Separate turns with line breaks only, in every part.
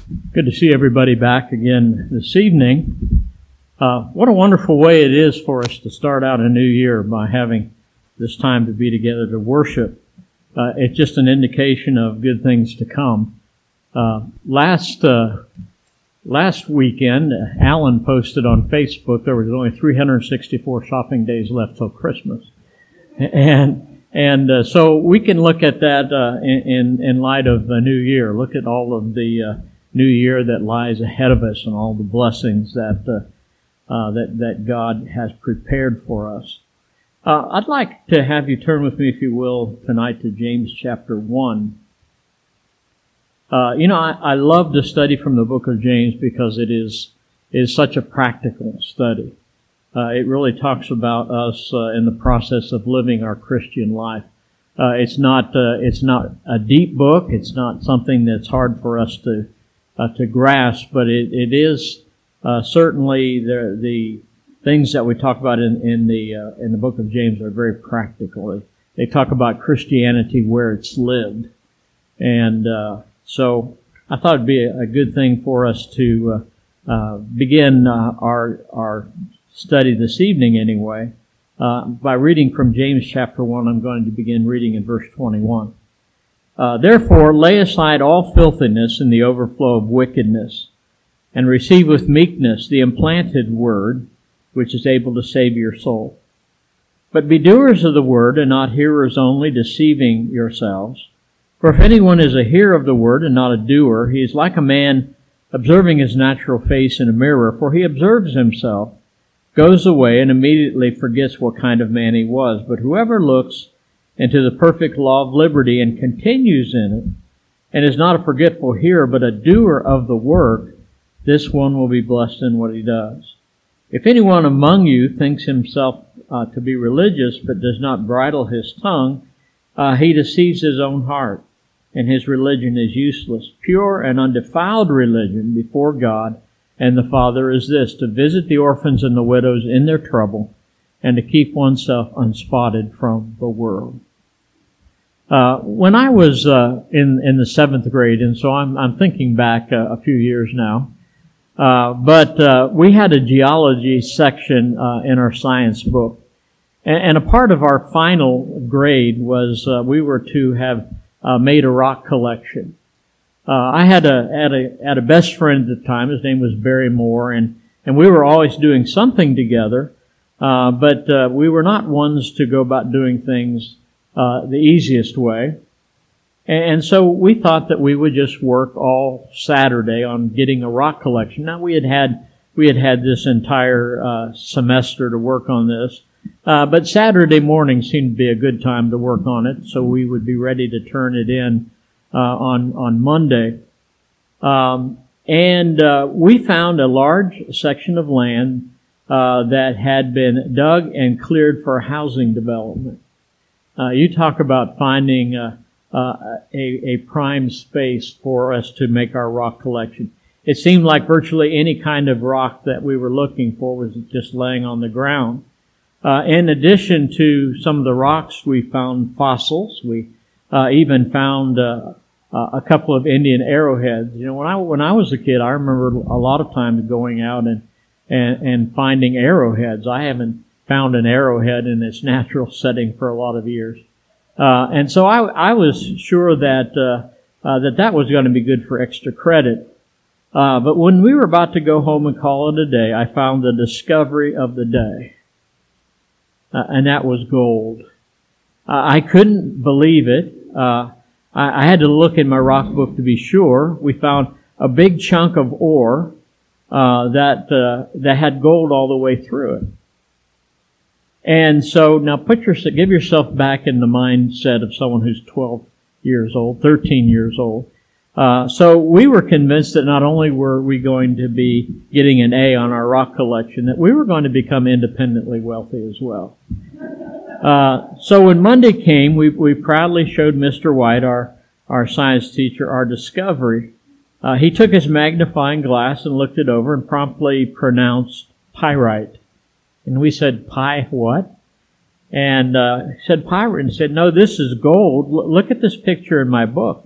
Good to see everybody back again this evening. What a wonderful way it is for us to start out a new year by having this time to be together to worship. It's just an indication of good things to come. Last weekend, Alan posted on Facebook there was only 364 shopping days left till Christmas. And so we can look at that in light of the new year. Look at all of the new year that lies ahead of us and all the blessings that God has prepared for us. I'd like to have you turn with me, if you will, tonight to James chapter 1. I love to study from the book of James because it is such a practical study. It really talks about us in the process of living our Christian life. It's not a deep book. It's not something that's hard for us to grasp, but it is certainly the things that we talk about in the book of James are very practical. They talk about Christianity where it's lived, and so I thought it'd be a good thing for us to begin our study this evening anyway by reading from James chapter 1. I'm going to begin reading in verse 21. Therefore, lay aside all filthiness and the overflow of wickedness, and receive with meekness the implanted word, which is able to save your soul. But be doers of the word, and not hearers only, deceiving yourselves. For if anyone is a hearer of the word and not a doer, he is like a man observing his natural face in a mirror. For he observes himself, goes away, and immediately forgets what kind of man he was. But whoever looks into the perfect law of liberty and continues in it, and is not a forgetful hearer, but a doer of the work, this one will be blessed in what he does. If anyone among you thinks himself to be religious, but does not bridle his tongue, he deceives his own heart, and his religion is useless. Pure and undefiled religion before God and the Father is this, to visit the orphans and the widows in their trouble, and to keep oneself unspotted from the world. When I was in the 7th grade, and so I'm thinking back a few years now, but we had a geology section in our science book, and a part of our final grade was we were to have made a rock collection. I had a best friend at the time. His name was Barry Moore, and we were always doing something together, but we were not ones to go about doing things the easiest way. And so we thought that we would just work all Saturday on getting a rock collection. Now we had had this entire semester to work on this, but Saturday morning seemed to be a good time to work on it, so we would be ready to turn it in on Monday. And we found a large section of land that had been dug and cleared for housing development. You talk about finding a prime space for us to make our rock collection. It seemed like virtually any kind of rock that we were looking for was just laying on the ground. In addition to some of the rocks, we found fossils. We even found a couple of Indian arrowheads. You know, when I was a kid, I remember a lot of times going out and finding arrowheads. I haven't found an arrowhead in its natural setting for a lot of years. And so I was sure that that was going to be good for extra credit. But when we were about to go home and call it a day, I found the discovery of the day. And that was gold. I couldn't believe it. I had to look in my rock book to be sure. We found a big chunk of ore that had gold all the way through it. And so now give yourself back in the mindset of someone who's 12 years old, 13 years old. So we were convinced that not only were we going to be getting an A on our rock collection, that we were going to become independently wealthy as well. So when Monday came, we proudly showed Mr. White, our science teacher, our discovery. He took his magnifying glass and looked it over and promptly pronounced pyrite. And we said, what? And he said, pyrite. And said, no, this is gold. Look at this picture in my book.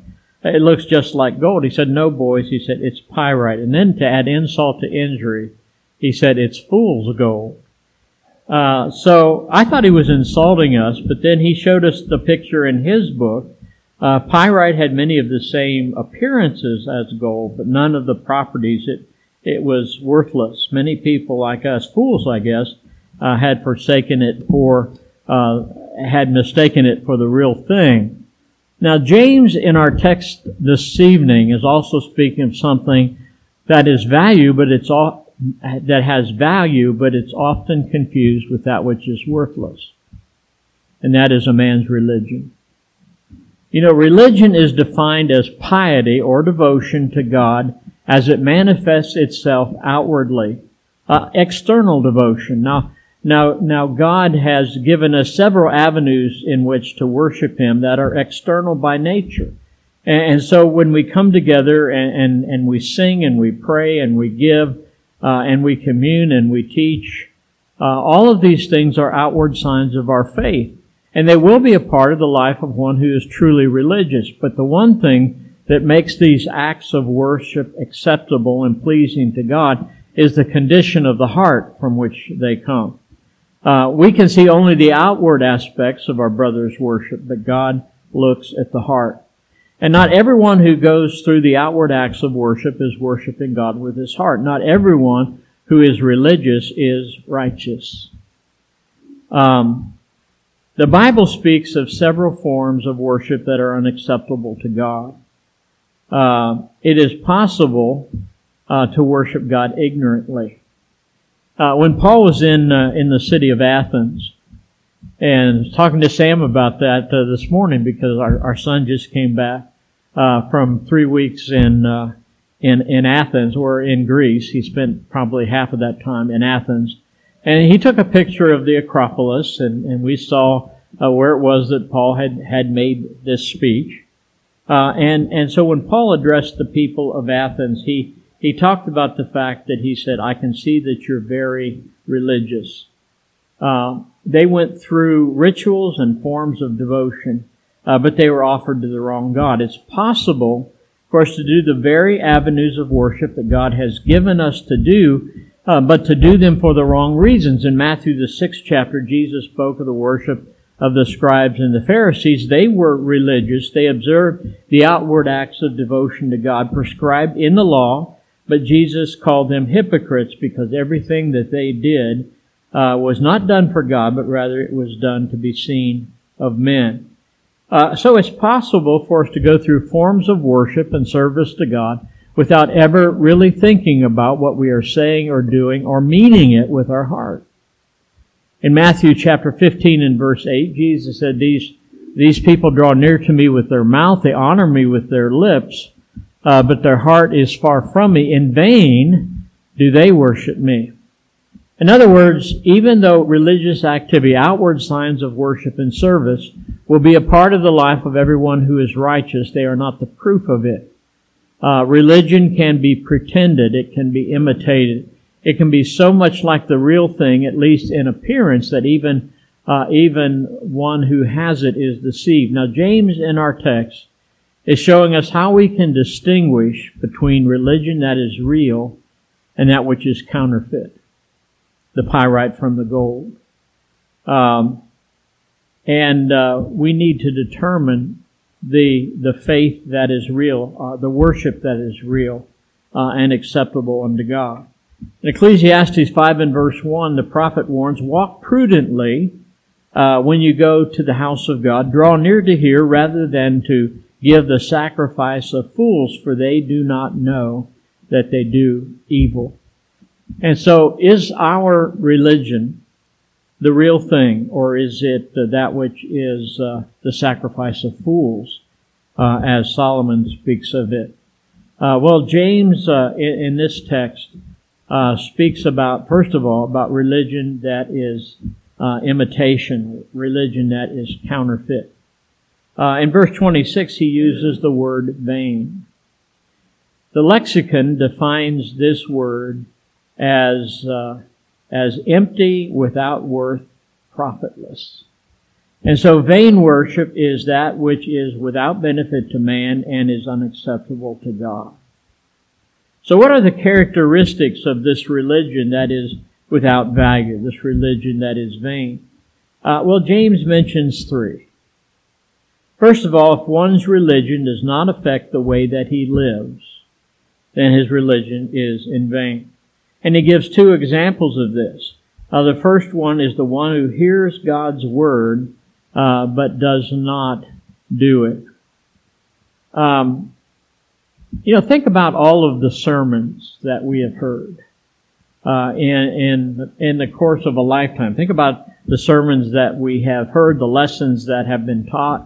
It looks just like gold. He said, no, boys. He said, it's pyrite. And then to add insult to injury, he said, it's fool's gold. So I thought he was insulting us, but then he showed us the picture in his book. Pyrite had many of the same appearances as gold, but none of the properties. It was worthless. Many people like us, fools I guess, had mistaken it for the real thing. Now James in our text this evening is also speaking of something that is that has value, but it's often confused with that which is worthless. And that is a man's religion. You know, religion is defined as piety or devotion to God as it manifests itself outwardly. External devotion. Now God has given us several avenues in which to worship Him that are external by nature. And so when we come together and we sing and we pray and we give and we commune and we teach, all of these things are outward signs of our faith. And they will be a part of the life of one who is truly religious. But the one thing that makes these acts of worship acceptable and pleasing to God is the condition of the heart from which they come. We can see only the outward aspects of our brother's worship, but God looks at the heart. And not everyone who goes through the outward acts of worship is worshiping God with his heart. Not everyone who is religious is righteous. The Bible speaks of several forms of worship that are unacceptable to God. It is possible to worship God ignorantly. When Paul was in the city of Athens, and talking to Sam about that this morning because our son just came back from 3 weeks in Athens or in Greece. He spent probably half of that time in Athens. And he took a picture of the Acropolis, and we saw where it was that Paul had made this speech. And so when Paul addressed the people of Athens, he talked about the fact that he said, I can see that you're very religious. They went through rituals and forms of devotion, but they were offered to the wrong God. It's possible for us to do the very avenues of worship that God has given us to do, but to do them for the wrong reasons. In Matthew the 6th chapter, Jesus spoke of the worship of the scribes and the Pharisees. They were religious. They observed the outward acts of devotion to God prescribed in the law, but Jesus called them hypocrites because everything that they did was not done for God, but rather it was done to be seen of men. So it's possible for us to go through forms of worship and service to God without ever really thinking about what we are saying or doing or meaning it with our heart. In Matthew chapter 15 and verse 8, Jesus said, These people draw near to me with their mouth, they honor me with their lips, but their heart is far from me. In vain do they worship me. In other words, even though religious activity, outward signs of worship and service, will be a part of the life of everyone who is righteous, they are not the proof of it. Religion can be pretended. It can be imitated. It can be so much like the real thing, at least in appearance, that even one who has it is deceived. Now, James in our text is showing us how we can distinguish between religion that is real and that which is counterfeit, the pyrite from the gold. We need to determine the faith that is real, the worship that is real and acceptable unto God. In Ecclesiastes 5 and verse 1, the prophet warns, walk prudently when you go to the house of God. Draw near to hear rather than to give the sacrifice of fools, for they do not know that they do evil. And so is our religion the real thing, or is it that which is the sacrifice of fools, as Solomon speaks of it? Well, James in this text speaks about, first of all, about religion that is imitation, religion that is counterfeit. In verse 26, he uses the word vain. The lexicon defines this word as empty, without worth, profitless. And so vain worship is that which is without benefit to man and is unacceptable to God. So what are the characteristics of this religion that is without value, this religion that is vain? Well, James mentions three. First of all, if one's religion does not affect the way that he lives, then his religion is in vain. And he gives two examples of this. The first one is the one who hears God's word, but does not do it. Think about all of the sermons that we have heard in the course of a lifetime. Think about the sermons that we have heard, the lessons that have been taught,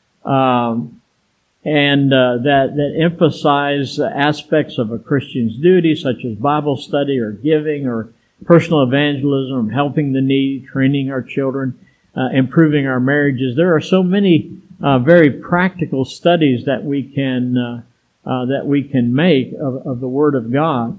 that emphasize aspects of a Christian's duty, such as Bible study or giving or personal evangelism, helping the needy, training our children, improving our marriages. There are so many very practical studies that we can make of the Word of God.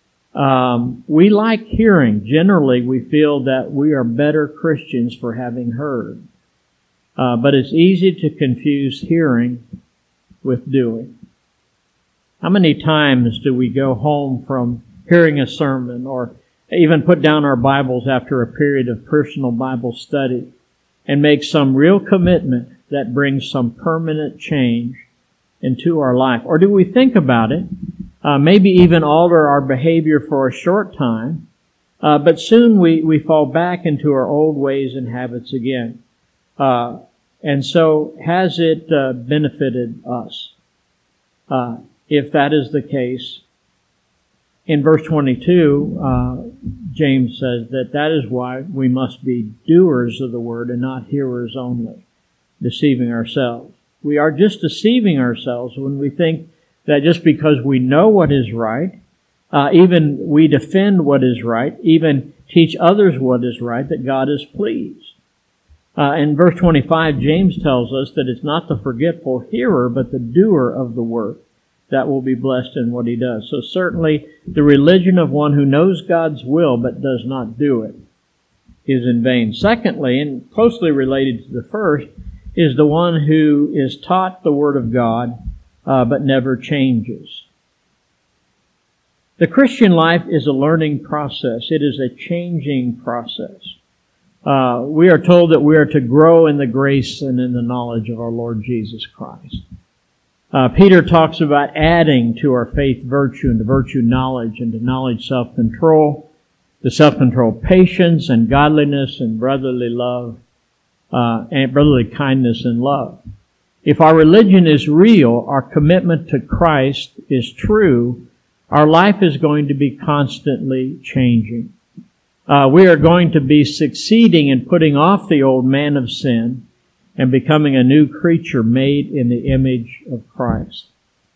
We like hearing. Generally, we feel that we are better Christians for having heard. But it's easy to confuse hearing with doing. How many times do we go home from hearing a sermon or even put down our Bibles after a period of personal Bible study and make some real commitment that brings some permanent change into our life? Or do we think about it, maybe even alter our behavior for a short time, but soon we fall back into our old ways and habits again? And so, has it benefited us? If that is the case, in verse 22, James says that is why we must be doers of the word and not hearers only, deceiving ourselves. We are just deceiving ourselves when we think that just because we know what is right, even we defend what is right, even teach others what is right, that God is pleased. In verse 25, James tells us that it's not the forgetful hearer, but the doer of the word that will be blessed in what he does. So certainly the religion of one who knows God's will but does not do it is in vain. Secondly, and closely related to the first, is the one who is taught the Word of God but never changes. The Christian life is a learning process. It is a changing process. We are told that we are to grow in the grace and in the knowledge of our Lord Jesus Christ. Peter talks about adding to our faith virtue, and to virtue knowledge, and to knowledge self-control, to self-control patience and godliness and brotherly love, and brotherly kindness and love. If our religion is real, our commitment to Christ is true, our life is going to be constantly changing. We are going to be succeeding in putting off the old man of sin and becoming a new creature made in the image of Christ.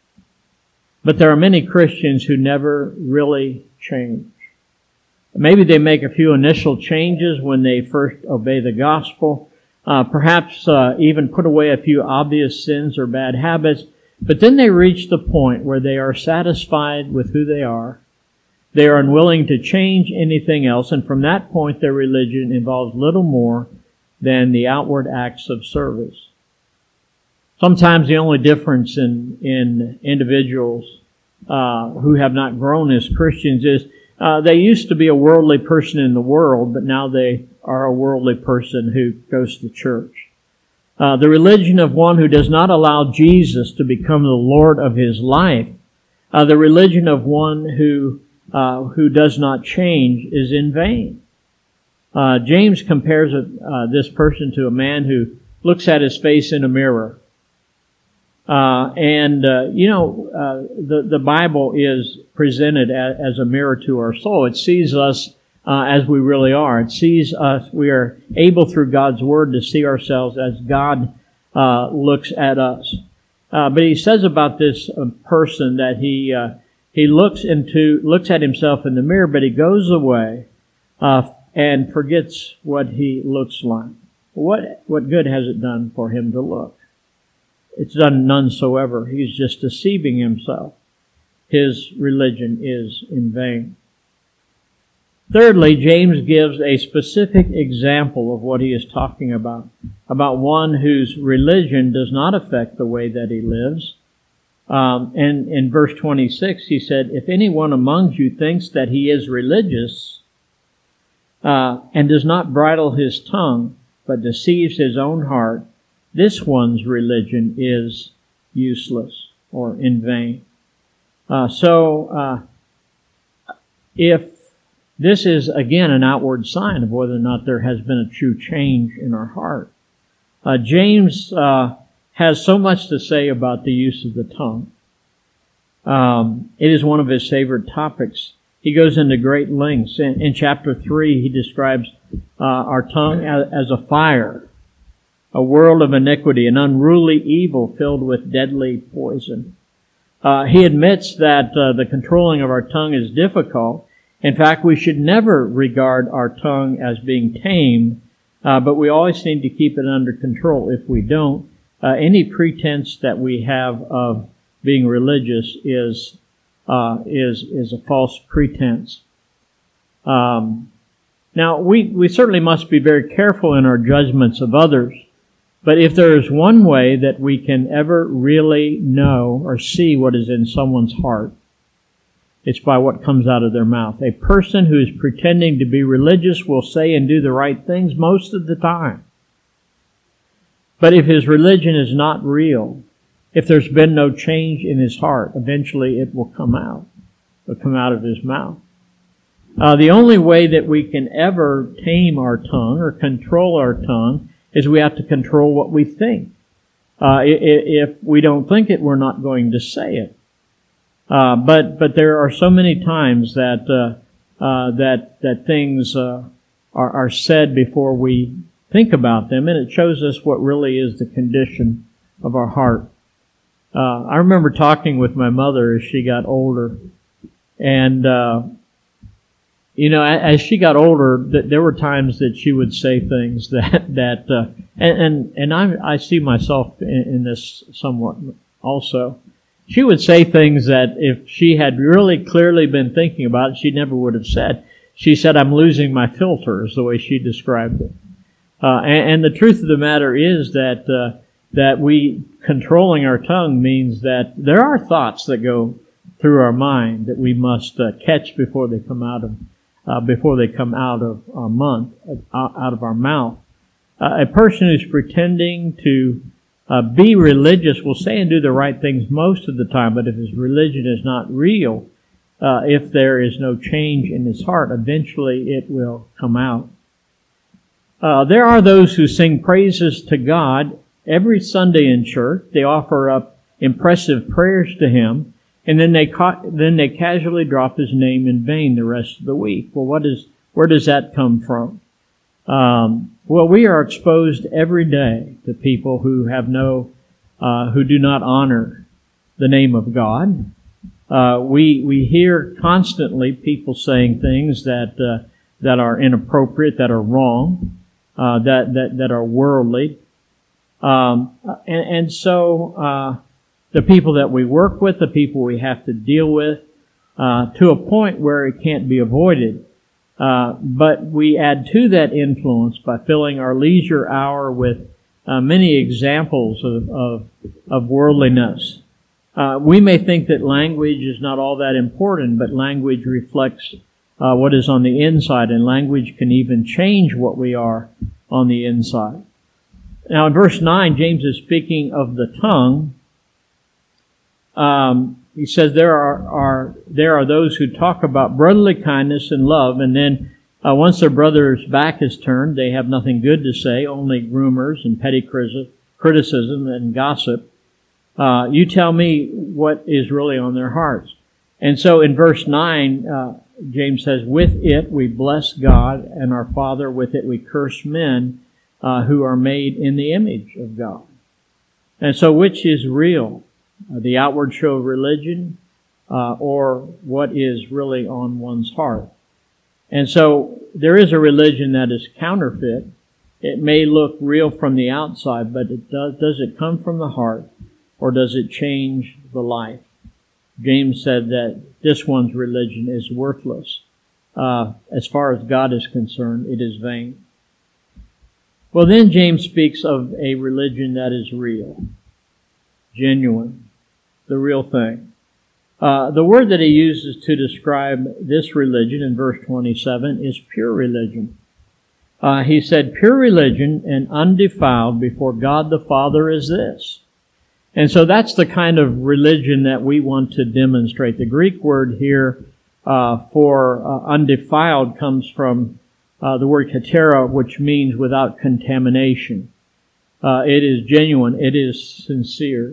But there are many Christians who never really change. Maybe they make a few initial changes when they first obey the gospel, perhaps even put away a few obvious sins or bad habits, but then they reach the point where they are satisfied with who they are. They are unwilling to change anything else, and from that point their religion involves little more than the outward acts of service. Sometimes the only difference in individuals who have not grown as Christians is they used to be a worldly person in the world, but now they are a worldly person who goes to church. The religion of one who does not allow Jesus to become the Lord of his life, the religion of one who does not change, is in vain. James compares this person to a man who looks at his face in a mirror. The Bible is presented as a mirror to our soul. It sees us as we really are. It sees us, we are able through God's Word to see ourselves as God looks at us. But he says about this person that he looks at himself in the mirror, but he goes away and forgets what he looks like. What good has it done for him to look? It's done none soever. He's just deceiving himself. His religion is in vain. Thirdly, James gives a specific example of what he is talking about one whose religion does not affect the way that he lives. And in verse 26, he said, "If anyone among you thinks that he is religious and does not bridle his tongue, but deceives his own heart, this one's religion is useless," or in vain. If this is, again, an outward sign of whether or not there has been a true change in our heart. James has so much to say about the use of the tongue. It is one of his favorite topics. He goes into great lengths. In chapter 3, he describes our tongue as a fire, a world of iniquity, an unruly evil filled with deadly poison. He admits that the controlling of our tongue is difficult. In fact, we should never regard our tongue as being tamed, but we always need to keep it under control. If we don't, any pretense that we have of being religious is a false pretense. Now, we certainly must be very careful in our judgments of others, but if there is one way that we can ever really know or see what is in someone's heart, it's by what comes out of their mouth. A person who is pretending to be religious will say and do the right things most of the time. But if his religion is not real, if there's been no change in his heart, eventually it will come out. It will come out of his mouth. The only way that we can ever tame our tongue or control our tongue is we have to control what we think. If we don't think it, we're not going to say it. But there are so many times that things are said before we think about them, and it shows us what really is the condition of our heart. I remember talking with my mother as she got older, and as she got older, there were times that she would say things and I see myself in this somewhat also. She would say things that if she had really clearly been thinking about it, she never would have said. She said, "I'm losing my filter," is the way she described it. And the truth of the matter is that we controlling our tongue means that there are thoughts that go through our mind that we must catch before they come out of our mouth. A person who's pretending to be religious will say and do the right things most of the time, but if his religion is not real, if there is no change in his heart, eventually it will come out. There are those who sing praises to God every Sunday in church. They offer up impressive prayers to Him, and then they casually drop His name in vain the rest of the week. Well, where does that come from? Well, we are exposed every day to people who who do not honor the name of God. We hear constantly people saying things that are inappropriate, that are wrong, that are worldly, and so the people that we work with, the people we have to deal with, to a point where it can't be avoided. But we add to that influence by filling our leisure hour with many examples of worldliness. We may think that language is not all that important, but language reflects what is on the inside, and language can even change what we are on the inside. Now, in verse 9, James is speaking of the tongue. He says there are those who talk about brotherly kindness and love, and then once their brother's back is turned, they have nothing good to say, only rumors and petty criticism and gossip. You tell me what is really on their hearts. And so in verse 9, James says, "With it we bless God and our Father, with it we curse men who are made in the image of God." And so which is real? The outward show of religion, or what is really on one's heart. And so there is a religion that is counterfeit. It may look real from the outside, but does it come from the heart, or does it change the life? James said that this one's religion is worthless. as far as God is concerned, it is vain. Well, then James speaks of a religion that is real, genuine, the real thing. The word that he uses to describe this religion in verse 27 is pure religion. He said, pure religion and undefiled before God the Father is this. And so that's the kind of religion that we want to demonstrate. The Greek word here for undefiled comes from the word katera, which means without contamination. It is genuine. It is sincere.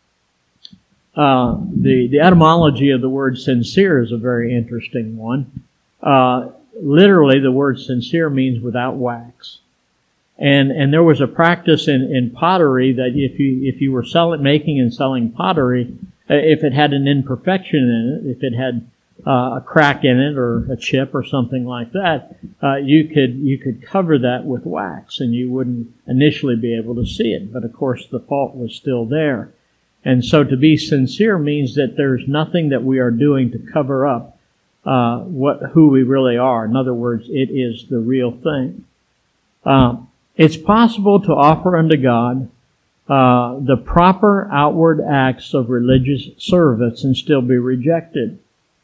The etymology of the word sincere is a very interesting one. Literally, the word sincere means without wax. And there was a practice in pottery that if you were making and selling pottery, if it had an imperfection in it, if it had a crack in it or a chip or something like that, you could cover that with wax and you wouldn't initially be able to see it. But of course, the fault was still there. And so to be sincere means that there's nothing that we are doing to cover up who we really are. In other words, it is the real thing. It's possible to offer unto God the proper outward acts of religious service and still be rejected.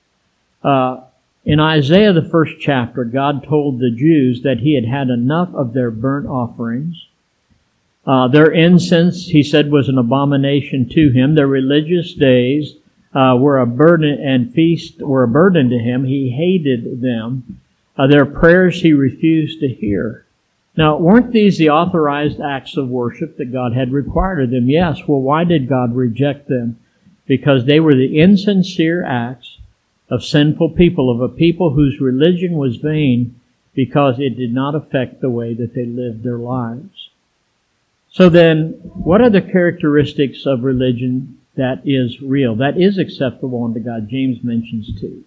In Isaiah, the first chapter, God told the Jews that He had had enough of their burnt offerings. Their incense, He said, was an abomination to Him. Their religious days were a burden, and feasts were a burden to Him. He hated them. Their prayers He refused to hear. Now, weren't these the authorized acts of worship that God had required of them? Yes. Well, why did God reject them? Because they were the insincere acts of sinful people, of a people whose religion was vain because it did not affect the way that they lived their lives. So then, what are the characteristics of religion that is real, that is acceptable unto God? James mentions two.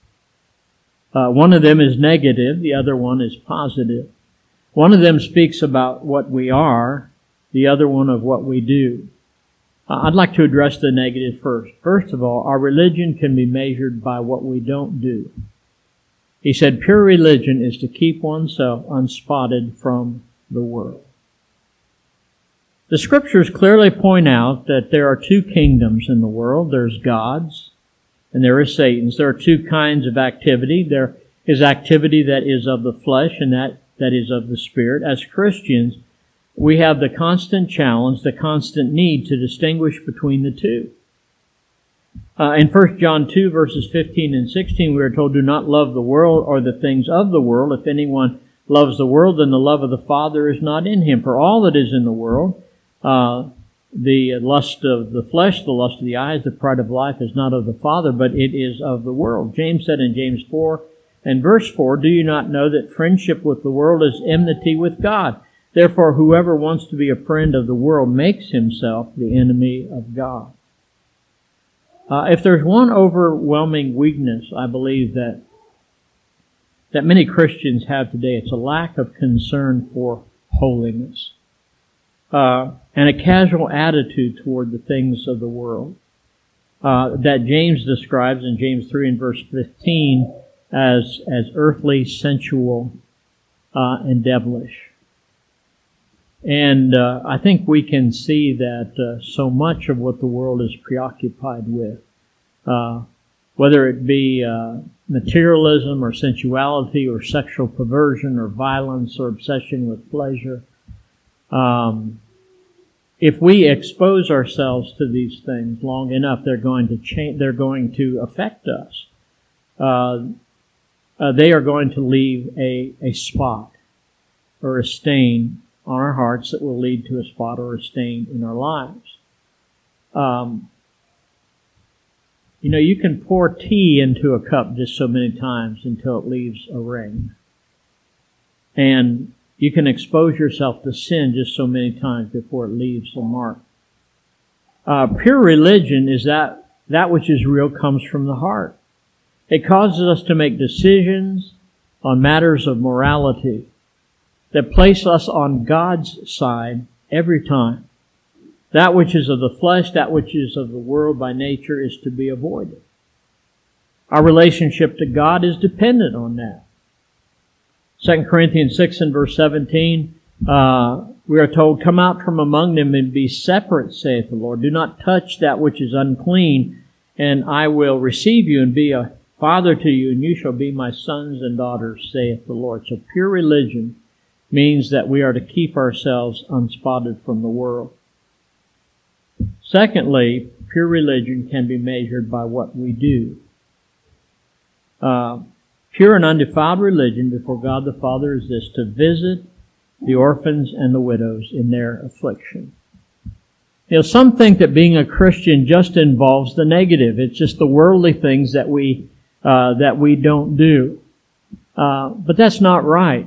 One of them is negative, the other one is positive. One of them speaks about what we are, the other one of what we do. I'd like to address the negative first. First of all, our religion can be measured by what we don't do. He said pure religion is to keep oneself unspotted from the world. The Scriptures clearly point out that there are two kingdoms in the world. There's God's and there is Satan's. There are two kinds of activity. There is activity that is of the flesh and that is of the Spirit. As Christians, we have the constant challenge, the constant need to distinguish between the two. In 1 John 2, verses 15 and 16, we are told, do not love the world or the things of the world. If anyone loves the world, then the love of the Father is not in him. For all that is in the world, the lust of the flesh, the lust of the eyes, the pride of life is not of the Father, but it is of the world. James said in James 4 and verse 4, do you not know that friendship with the world is enmity with God? Therefore, whoever wants to be a friend of the world makes himself the enemy of God. If there's one overwhelming weakness, I believe that many Christians have today, it's a lack of concern for holiness. And a casual attitude toward the things of the world. That James describes in James 3 and verse 15 as earthly, sensual, and devilish. And I think we can see that so much of what the world is preoccupied with, whether it be materialism or sensuality or sexual perversion or violence or obsession with pleasure, if we expose ourselves to these things long enough, they're going to change. They're going to affect us. They are going to leave a spot or a stain on our hearts that will lead to a spot or a stain in our lives. You can pour tea into a cup just so many times until it leaves a ring. And you can expose yourself to sin just so many times before it leaves a mark. Pure religion is that which is real comes from the heart. It causes us to make decisions on matters of morality that place us on God's side every time. That which is of the flesh, that which is of the world by nature is to be avoided. Our relationship to God is dependent on that. 2 Corinthians 6 and verse 17, we are told, "Come out from among them and be separate, saith the Lord. Do not touch that which is unclean, and I will receive you and be a father to you, and you shall be my sons and daughters, saith the Lord." So pure religion means that we are to keep ourselves unspotted from the world. Secondly, pure religion can be measured by what we do. Pure and undefiled religion before God the Father is this: to visit the orphans and the widows in their affliction. You know, some think that being a Christian just involves the negative. It's just the worldly things that we don't do. But that's not right.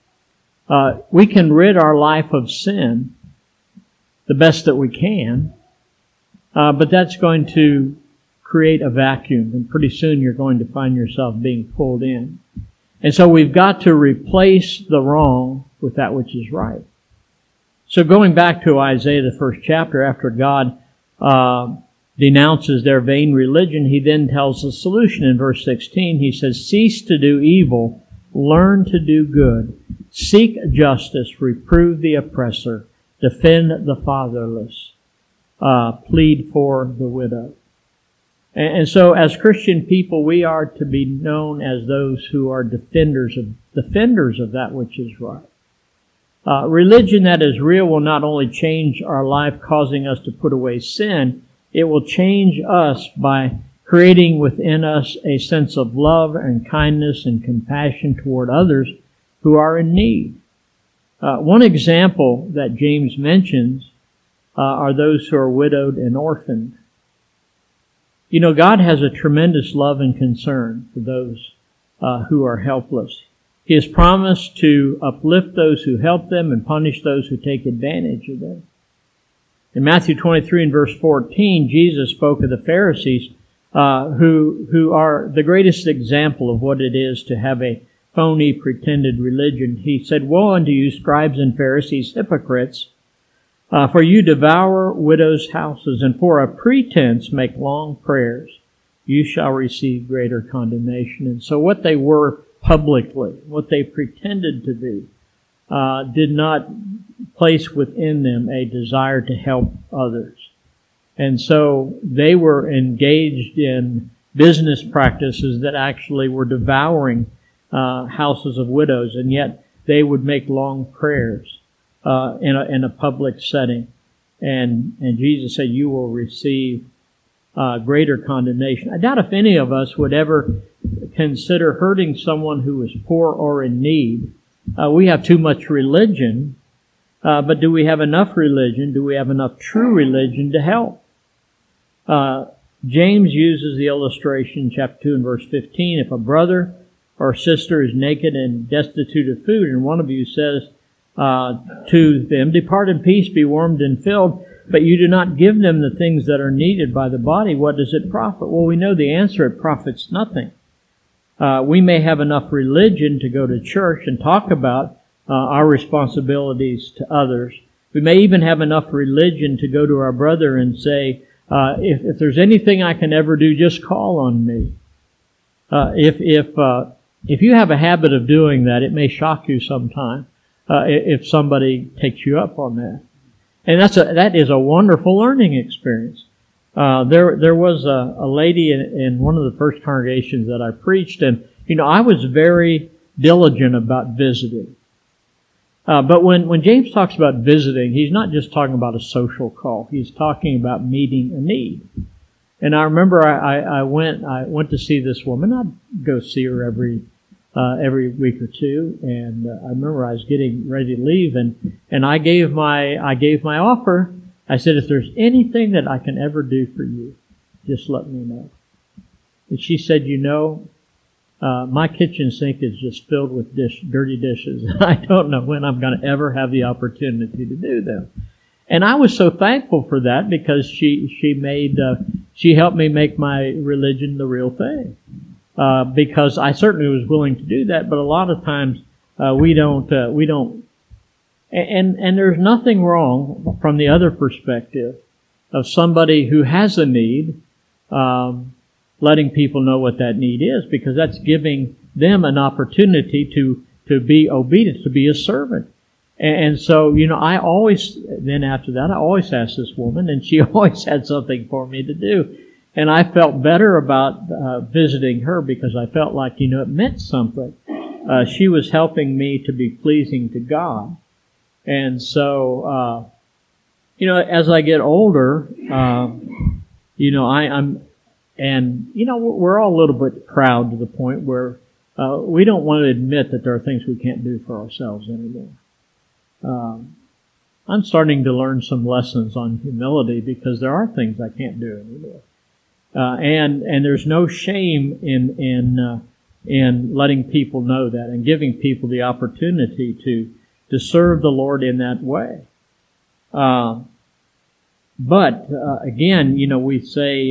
We can rid our life of sin the best that we can, but that's going to create a vacuum, and pretty soon you're going to find yourself being pulled in. And so we've got to replace the wrong with that which is right. So going back to Isaiah, the first chapter, after God denounces their vain religion, He then tells the solution in verse 16. He says, "Cease to do evil, learn to do good. Seek justice, reprove the oppressor, defend the fatherless, plead for the widow." And so as Christian people, we are to be known as those who are defenders of that which is right. Religion that is real will not only change our life, causing us to put away sin, it will change us by creating within us a sense of love and kindness and compassion toward others who are in need. One example that James mentions are those who are widowed and orphaned. You know, God has a tremendous love and concern for those who are helpless. He has promised to uplift those who help them and punish those who take advantage of them. In Matthew 23 and verse 14, Jesus spoke of the Pharisees who are the greatest example of what it is to have a phony, pretended religion. He said, "Woe unto you, scribes and Pharisees, hypocrites! For you devour widows' houses, and for a pretense make long prayers. You shall receive greater condemnation." And so what they were publicly, what they pretended to be, did not place within them a desire to help others. And so they were engaged in business practices that actually were devouring houses of widows, and yet they would make long prayers in a public setting. And Jesus said, "You will receive greater condemnation." I doubt if any of us would ever consider hurting someone who is poor or in need. We have too much religion, but do we have enough religion? Do we have enough true religion to help? James uses the illustration, chapter 2 and verse 15. If a brother or sister is naked and destitute of food, and one of you says to them, "Depart in peace, be warmed and filled," but you do not give them the things that are needed by the body, what does it profit? Well, we know the answer: it profits nothing. We may have enough religion to go to church and talk about our responsibilities to others. We may even have enough religion to go to our brother and say, if there's anything I can ever do, just call on me. If you have a habit of doing that, it may shock you sometime if somebody takes you up on that. And that is a wonderful learning experience. There was a lady in one of the first congregations that I preached, and I was very diligent about visiting. But when James talks about visiting, he's not just talking about a social call. He's talking about meeting a need. And I remember I went to see this woman. I'd go see her every week or two, and I remember I was getting ready to leave, and I gave my offer. I said, "If there's anything that I can ever do for you, just let me know." And she said, my kitchen sink is just filled with dirty dishes. I don't know when I'm going to ever have the opportunity to do them. And I was so thankful for that, because she helped me make my religion the real thing. Because I certainly was willing to do that, but a lot of times we don't. And there's nothing wrong from the other perspective of somebody who has a need, letting people know what that need is, because that's giving them an opportunity to be obedient, to be a servant. And so, I always, then after that, I always asked this woman, and she always had something for me to do. And I felt better about visiting her, because I felt like, it meant something. She was helping me to be pleasing to God. And so, as I get older, I'm, and, we're all a little bit proud to the point where we don't want to admit that there are things we can't do for ourselves anymore. I'm starting to learn some lessons on humility, because there are things I can't do anymore. And there's no shame in letting people know that, and giving people the opportunity to serve the Lord in that way. But again, we say,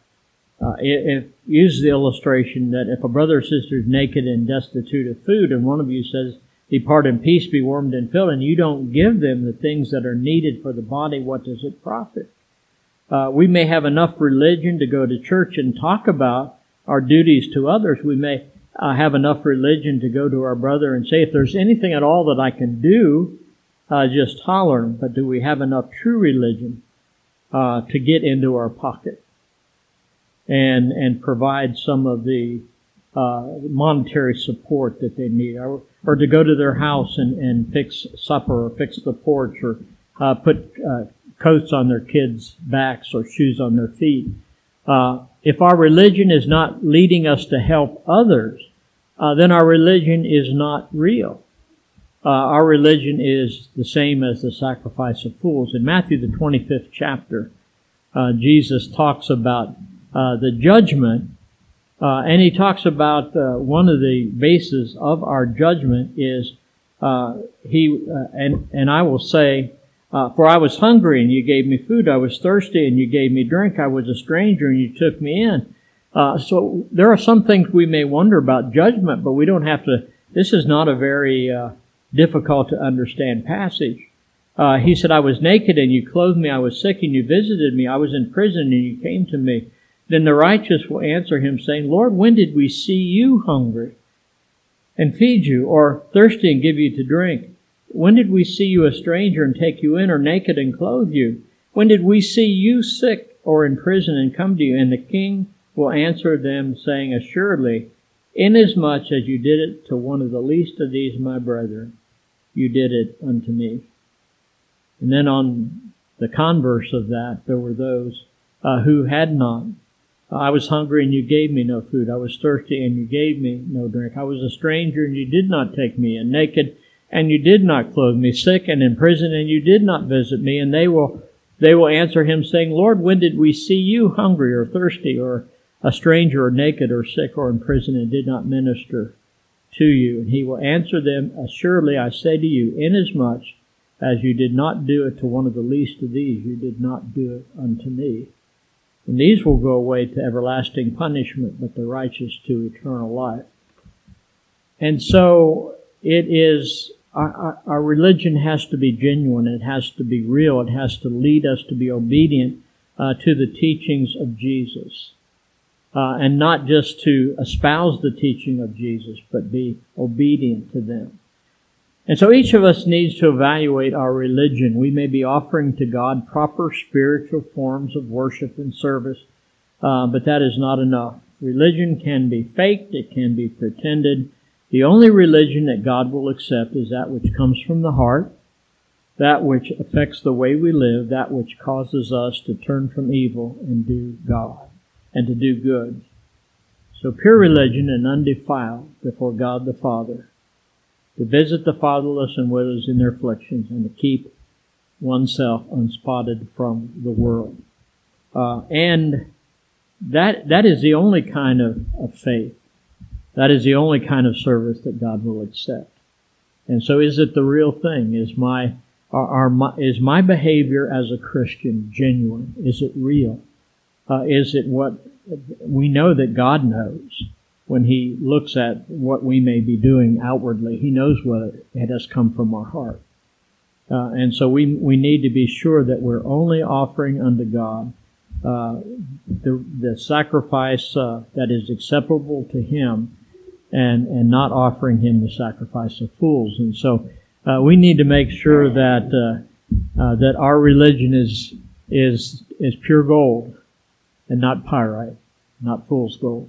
use the illustration that if a brother or sister is naked and destitute of food, and one of you says, "Depart in peace, be warmed and filled," and you don't give them the things that are needed for the body, what does it profit? We may have enough religion to go to church and talk about our duties to others. We may have enough religion to go to our brother and say, "If there's anything at all that I can do, just holler." But do we have enough true religion to get into our pocket and provide some of the monetary support that they need, or to go to their house and fix supper, or fix the porch, or put coats on their kids' backs or shoes on their feet? If our religion is not leading us to help others, then our religion is not real. Our religion is the same as the sacrifice of fools. In Matthew, the 25th chapter, Jesus talks about the judgment, and he talks about one of the bases of our judgment is and I will say, "For I was hungry and you gave me food, I was thirsty and you gave me drink, I was a stranger and you took me in." So there are some things we may wonder about judgment, but we don't have to. This is not a very difficult to understand passage. He said, "I was naked and you clothed me, I was sick and you visited me, I was in prison and you came to me." Then the righteous will answer him, saying, "Lord, when did we see you hungry and feed you, or thirsty and give you to drink? When did we see you a stranger and take you in, or naked and clothe you? When did we see you sick or in prison and come to you?" And the king will answer them, saying, "Assuredly, inasmuch as you did it to one of the least of these my brethren, you did it unto me." And then on the converse of that, there were those who had not. "I was hungry and you gave me no food. I was thirsty and you gave me no drink. I was a stranger and you did not take me in. Naked and you did not clothe me. Sick and in prison and you did not visit me." And they will answer him, saying, "Lord, when did we see you hungry or thirsty or a stranger or naked or sick or in prison and did not minister to you?" And he will answer them, "Assuredly, I say to you, inasmuch as you did not do it to one of the least of these, you did not do it unto me. And these will go away to everlasting punishment, but the righteous to eternal life." And so it is, our religion has to be genuine, it has to be real, it has to lead us to be obedient to the teachings of Jesus. And not just to espouse the teaching of Jesus, but be obedient to them. And so each of us needs to evaluate our religion. We may be offering to God proper spiritual forms of worship and service, but that is not enough. Religion can be faked, it can be pretended. The only religion that God will accept is that which comes from the heart, that which affects the way we live, that which causes us to turn from evil and do God, and to do good. So pure religion and undefiled before God the Father, to visit the fatherless and widows in their afflictions, and to keep oneself unspotted from the world. And that is the only kind of faith. That is the only kind of service that God will accept. And so is it the real thing? Is my behavior as a Christian genuine? Is it real? Is it what we know that God knows? When He looks at what we may be doing outwardly, He knows what it has come from our heart. And so we need to be sure that we're only offering unto God the sacrifice that is acceptable to Him, and not offering Him the sacrifice of fools. And so we need to make sure that that our religion is pure gold and not pyrite, not fool's gold.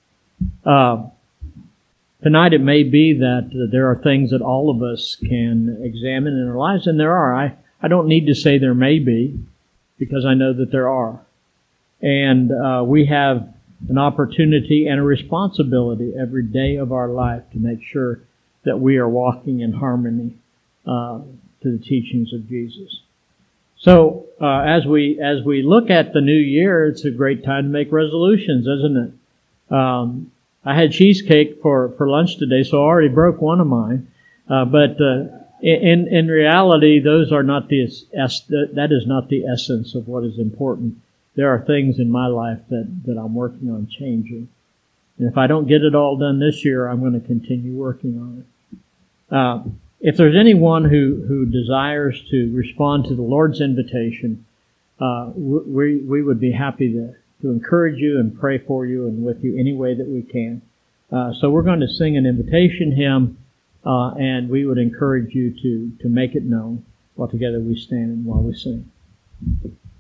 Tonight it may be that there are things that all of us can examine in our lives, and there are. I don't need to say there may be, because I know that there are. And we have an opportunity and a responsibility every day of our life to make sure that we are walking in harmony to the teachings of Jesus. So as we look at the new year, it's a great time to make resolutions, isn't it? I had cheesecake for lunch today, so I already broke one of mine. But in reality, those are not that is not the essence of what is important. There are things in my life that I'm working on changing. And if I don't get it all done this year, I'm going to continue working on it. If there's anyone who desires to respond to the Lord's invitation, we would be happy to encourage you and pray for you and with you any way that we can. So we're going to sing an invitation hymn, and we would encourage you to make it known while together we stand and while we sing.